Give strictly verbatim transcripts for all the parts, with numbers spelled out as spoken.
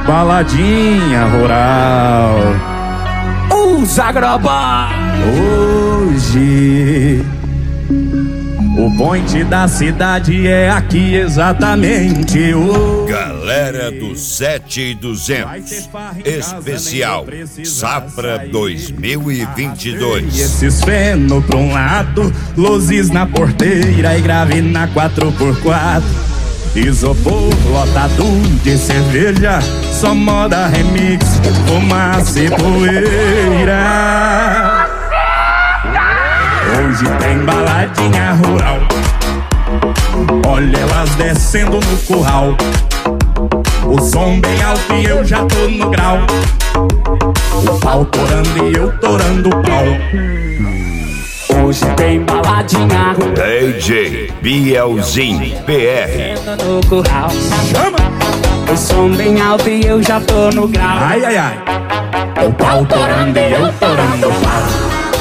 baladinha rural. Os Agroboy. Hoje o point da cidade é aqui exatamente. O Galera do sete e duzentos especial Safra dois mil e vinte e dois. Esses feno pra um lado, luzes na porteira e grave na quatro por quatro. Isopor lotado de cerveja, só moda remix, fumaça e poeira. Hoje tem baladinha rural, olha elas descendo no curral. O som bem alto e eu já tô no grau. O pau torando e eu torando o pau. Hoje tem baladinha rural, D J Bielzinho P R no curral. Chama! O som bem alto e eu já tô no grau. Ai, ai, ai. O pau torando e eu torando o pau.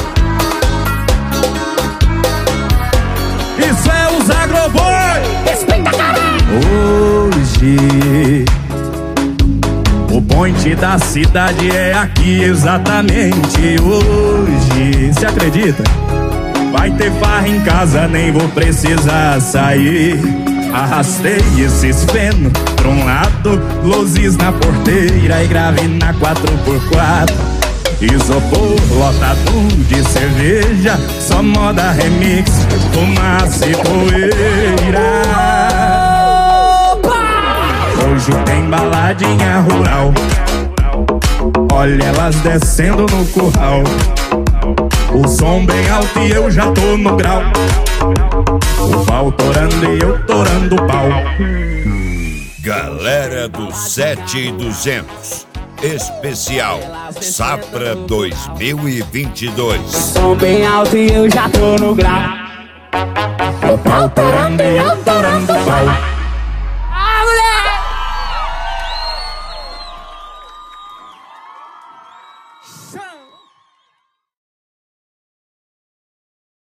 Isso é os Agroboy. Respeita, caralho. Hoje o point da cidade é aqui exatamente. Hoje, se acredita? Vai ter farra em casa, nem vou precisar sair. Arrastei esses feno pra um lado, luzes na porteira e grave na quatro por quatro. Isopor lotado de cerveja, só moda remix, fumaça e poeira. Hoje tem baladinha rural, olha elas descendo no curral. O som bem alto e eu já tô no grau. O pau torando e eu torando o pau. Galera do sete e duzentos especial Safra dois mil e vinte e dois. Som bem alto e eu já tô no grau. O pau torando e eu torando o pau.